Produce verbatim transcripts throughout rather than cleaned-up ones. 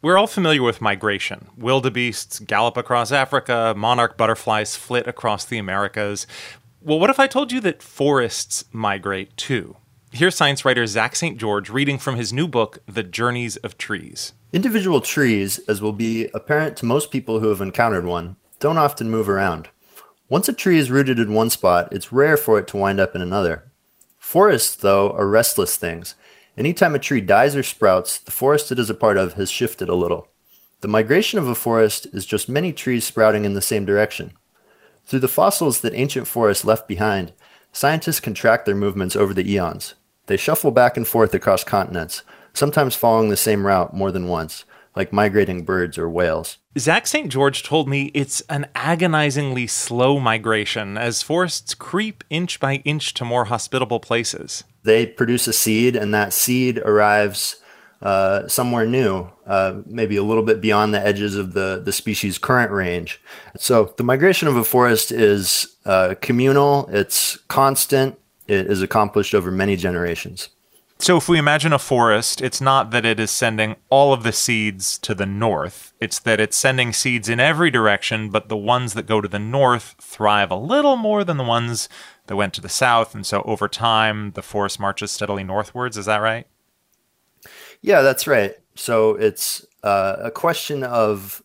We're all familiar with migration. Wildebeests gallop across Africa, monarch butterflies flit across the Americas. Well, what if I told you that forests migrate too? Here's science writer Zach Saint George reading from his new book, The Journeys of Trees. Individual trees, as will be apparent to most people who have encountered one, don't often move around. Once a tree is rooted in one spot, it's rare for it to wind up in another. Forests, though, are restless things. Anytime a tree dies or sprouts, the forest it is a part of has shifted a little. The migration of a forest is just many trees sprouting in the same direction. Through the fossils that ancient forests left behind, scientists can track their movements over the eons. They shuffle back and forth across continents, sometimes following the same route more than once, like migrating birds or whales. Zach Saint George told me it's an agonizingly slow migration as forests creep inch by inch to more hospitable places. They produce a seed, and that seed arrives uh, somewhere new, uh, maybe a little bit beyond the edges of the, the species' current range. So the migration of a forest is uh, communal, it's constant, it is accomplished over many generations. So if we imagine a forest, it's not that it is sending all of the seeds to the north. It's that it's sending seeds in every direction, but the ones that go to the north thrive a little more than the ones that went to the south. And so over time, the forest marches steadily northwards. Is that right? Yeah, that's right. So it's uh, a question of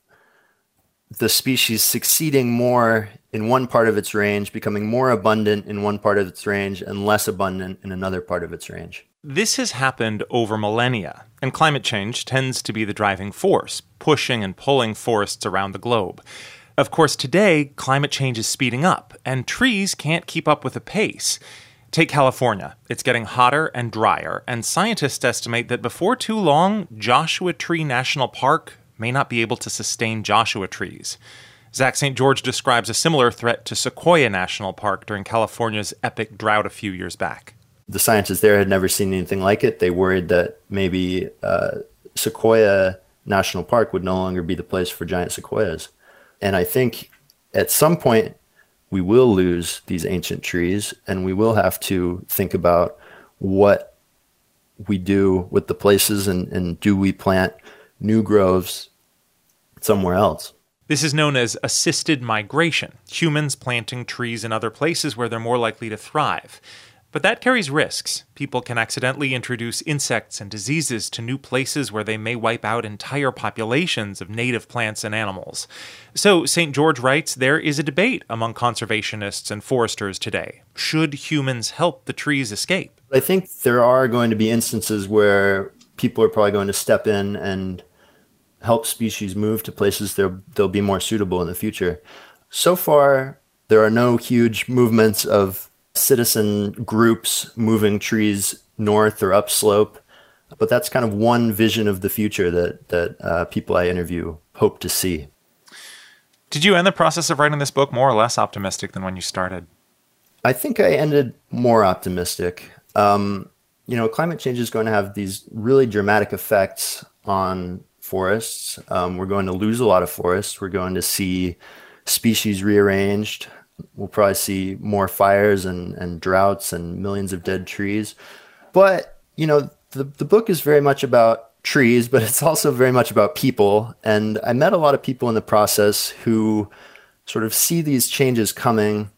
the species succeeding more in one part of its range, becoming more abundant in one part of its range and less abundant in another part of its range. This has happened over millennia, and climate change tends to be the driving force, pushing and pulling forests around the globe. Of course, today, climate change is speeding up, and trees can't keep up with the pace. Take California. It's getting hotter and drier, and scientists estimate that before too long, Joshua Tree National Park may not be able to sustain Joshua trees. Zach Saint George describes a similar threat to Sequoia National Park during California's epic drought a few years back. The scientists there had never seen anything like it. They worried that maybe uh, Sequoia National Park would no longer be the place for giant sequoias. And I think at some point we will lose these ancient trees, and we will have to think about what we do with the places, and, and do we plant new groves somewhere else. This is known as assisted migration, humans planting trees in other places where they're more likely to thrive. But that carries risks. People can accidentally introduce insects and diseases to new places where they may wipe out entire populations of native plants and animals. So Saint George writes, there is a debate among conservationists and foresters today. Should humans help the trees escape? I think there are going to be instances where people are probably going to step in and help species move to places they'll, they'll be more suitable in the future. So far, there are no huge movements of citizen groups moving trees north or upslope, but that's kind of one vision of the future that that uh, people I interview hope to see. Did you end the process of writing this book more or less optimistic than when you started? I think I ended more optimistic. Um, you know, climate change is going to have these really dramatic effects on forests. Um, we're going to lose a lot of forests. We're going to see species rearranged. We'll probably see more fires and, and droughts and millions of dead trees. But, you know, the, the book is very much about trees, but it's also very much about people. And I met a lot of people in the process who sort of see these changes coming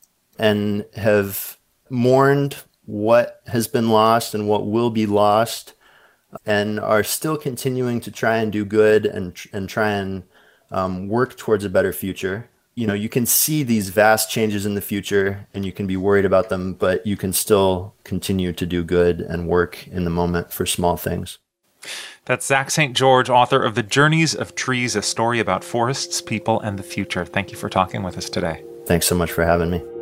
and have mourned what has been lost and what will be lost, and are still continuing to try and do good and, and try and um, work towards a better future. You know, you can see these vast changes in the future and you can be worried about them, but you can still continue to do good and work in the moment for small things. That's Zach Saint George, author of The Journeys of Trees, a story about forests, people, and the future. Thank you for talking with us today. Thanks so much for having me.